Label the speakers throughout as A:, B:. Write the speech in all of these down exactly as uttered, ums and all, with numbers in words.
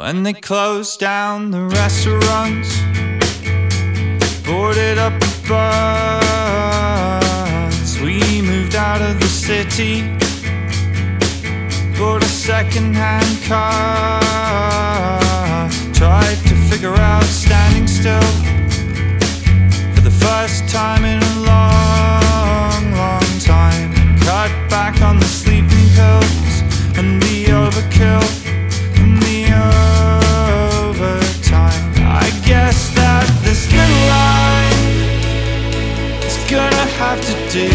A: When they closed down the restaurants, boarded up the bus, we moved out of the city, bought a second-hand car, tried to figure out standing still for the first time in a long, long time. Cut back on the sleeping pills and the overkill and the overtime. I guess that this little life is gonna have to do.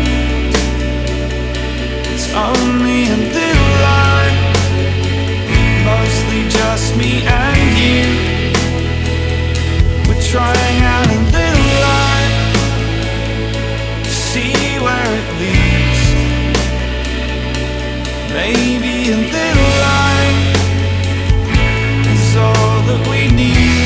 A: It's only a little life, mostly just me and you. We're trying out a little life to see where it leads. Maybe a little light is all that we need.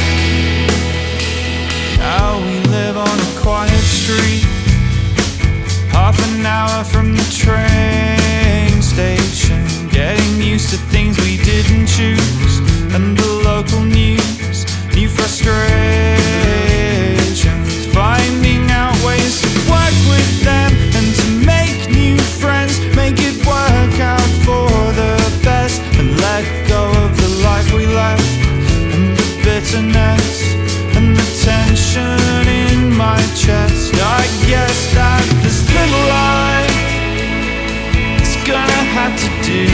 A: Now we live on a quiet street, half an hour from the train station, getting used to things we didn't choose, and the local news, new frustrations, finding out ways to work with them and to make new friends, make it work out for the best, and let go of the life we left, and the bitterness and the tension in my chest. I guess that this little life is gonna have to do.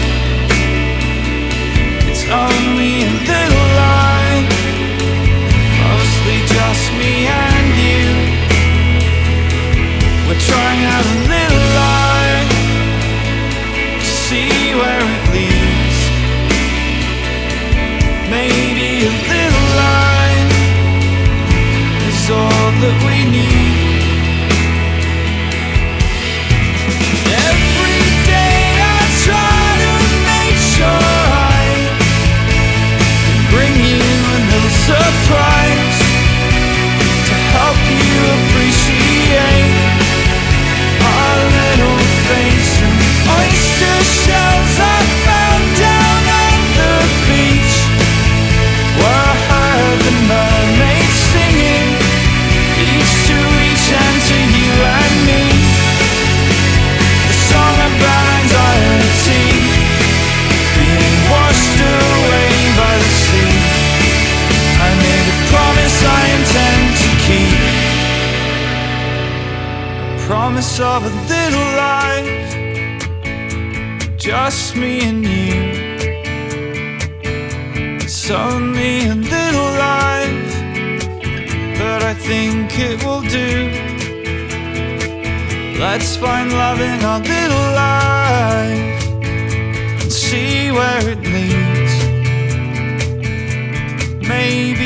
A: It's only a little life, mostly just me and you. We're trying out a little life to see where it leads. Maybe a little life is all that we need. Every day I try to make sure I bring you a little surprise to help you appreciate our little face and oyster shells I found down on the beach, where I heard the mermaids singing, each to each and to you and me, the song about anxiety being washed away by the sea. I made a promise I intend to keep, a promise of a little life, just me and you. It's only a little life, but I think it will do. Let's find love in our little life and see where it leads. Maybe